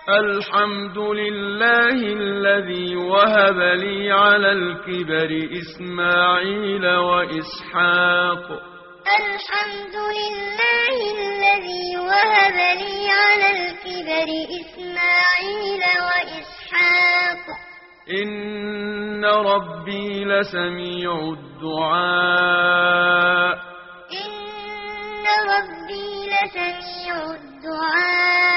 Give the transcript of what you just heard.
الحمد لله الذي وهب لي على الكبر إسماعيل وإسحاق. الحمد لله الذي وهب لي على الكبر إسماعيل وإسحاق. إن ربي لسميع الدعاء. إن ربي لسميع الدعاء.